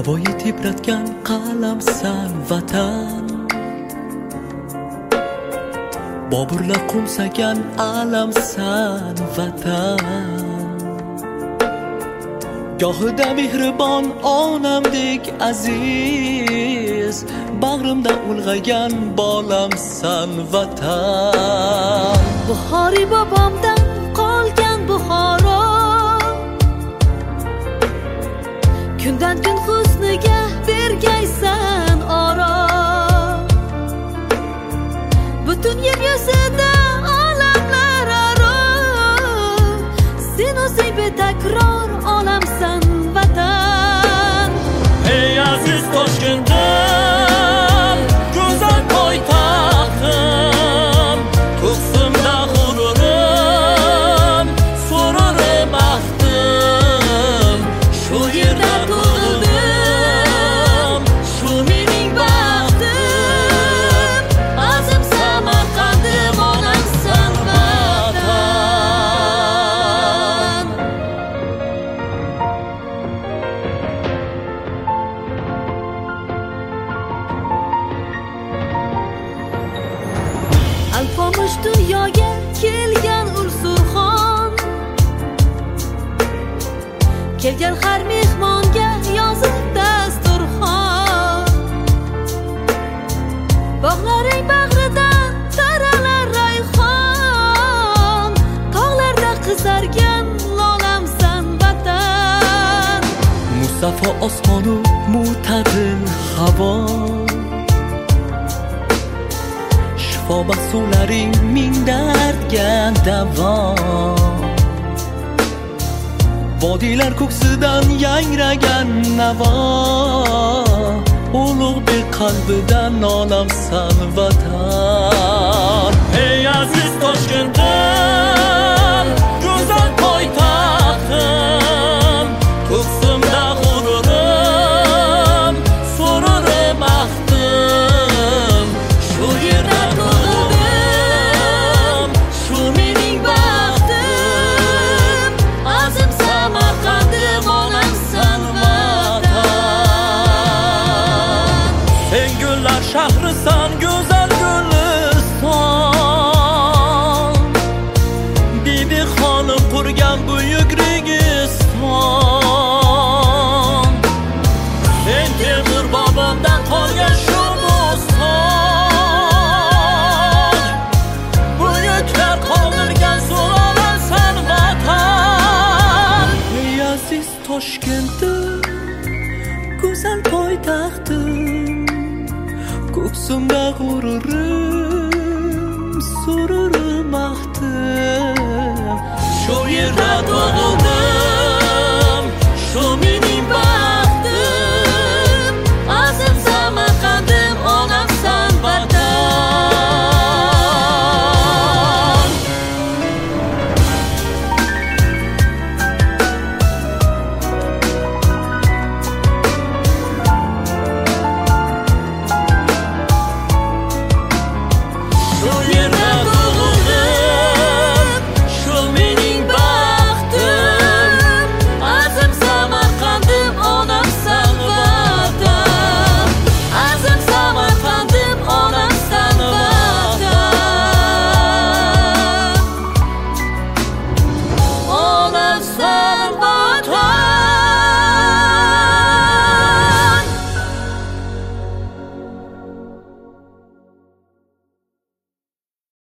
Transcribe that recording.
navoiy tebratgan qalamsan vatan, boburlar qo'msagan alamsan vatan. Gohida mehribon onamdek aziz, bag'rimda ulg'agan bolamsan vatan. Buxoriy bobomdan qolgan Buxoro, kundan kun husniga bergaysan oro. Butun yer yuzida olamlar aro, sen o'zing betakror olamsan vatan. Ey aziz Toshkentim, go'zal poytaxtim, ko'ksimda g'ururim, sururim baxtim. Shu yerda tug'ildim, shu mening baxtim. Azim Samarqandim, olamsan vatan. Alpomish dunyoga kelgan Ursurxon, kelgan har mehmonga yozib dasturxon. Bog'laring bag'ridan taralar rayhon, tog'larda qizargan lolamsan vatan. Musaffo osmonu mo'tadil havo, shifo mahsullaring ming dardga davo. Vodiylar ko'ksidan yangragan navo, ulug'bek qalbidan olamsan vatan. Ey aziz Toshkentim, go'zal poytaxtim, ko'ksimda g'ururim, sururim baxtim. Shu yerda tug'ildim, shu mening baxtim. Azim Samarqandim, olamsan vatan. Sen gullar shahrisan, go'zal Guliston, Bibi xonim qurgan buyuk Registon. Sen Temur bobomdan qolgan shu bo'ston, buyuklar qoldirgan sulolamsan vatan. Ey aziz Toshkentim, go'zal poytaxtim, ko'ksimda g'ururim, sururim baxtim. Shu yerda tug'ildim, shu